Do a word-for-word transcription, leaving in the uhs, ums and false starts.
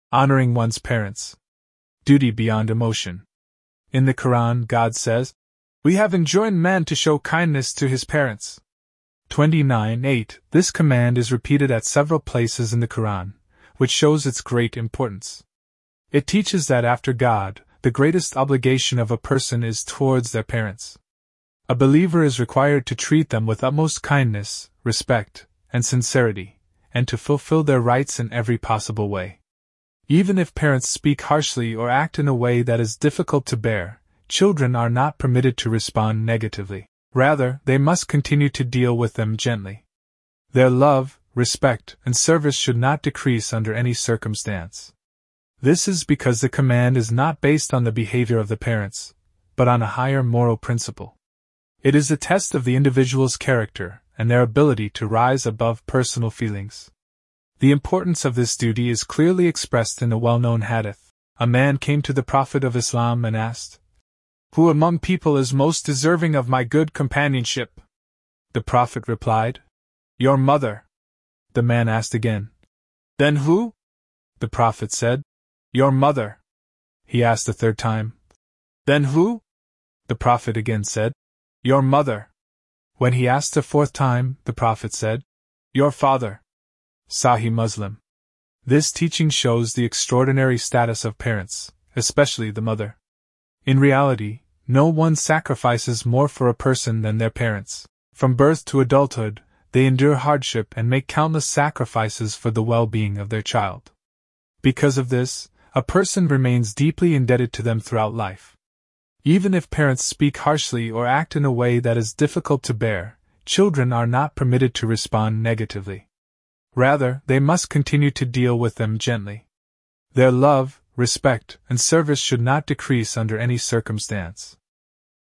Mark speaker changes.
Speaker 1: Honoring one's parents. Duty beyond emotion. In the Quran, God says, "We have enjoined man to show kindness to his parents." twenty-nine eight. This command is repeated at several places in the Quran, which shows its great importance. It teaches that after God, the greatest obligation of a person is towards their parents. A believer is required to treat them with utmost kindness, respect, and sincerity, and to fulfill their rights in every possible way. Even if parents speak harshly or act in a way that is difficult to bear, children are not permitted to respond negatively. Rather, they must continue to deal with them gently. Their love, respect, and service should not decrease under any circumstance. This is because the command is not based on the behavior of the parents, but on a higher moral principle. It is a test of the individual's character and their ability to rise above personal feelings. The importance of this duty is clearly expressed in the well-known hadith. A man came to the Prophet of Islam and asked, "Who among people is most deserving of my good companionship?" The Prophet replied, "Your mother." The man asked again, "Then who?" The Prophet said, "Your mother." He asked a third time, "Then who?" The Prophet again said, "Your mother." When he asked a fourth time, the Prophet said, "Your father." Sahih Muslim. This teaching shows the extraordinary status of parents, especially the mother. In reality, no one sacrifices more for a person than their parents. From birth to adulthood, they endure hardship and make countless sacrifices for the well-being of their child. Because of this, a person remains deeply indebted to them throughout life. Even if parents speak harshly or act in a way that is difficult to bear, children are not permitted to respond negatively. Rather, they must continue to deal with them gently. Their love, respect, and service should not decrease under any circumstance.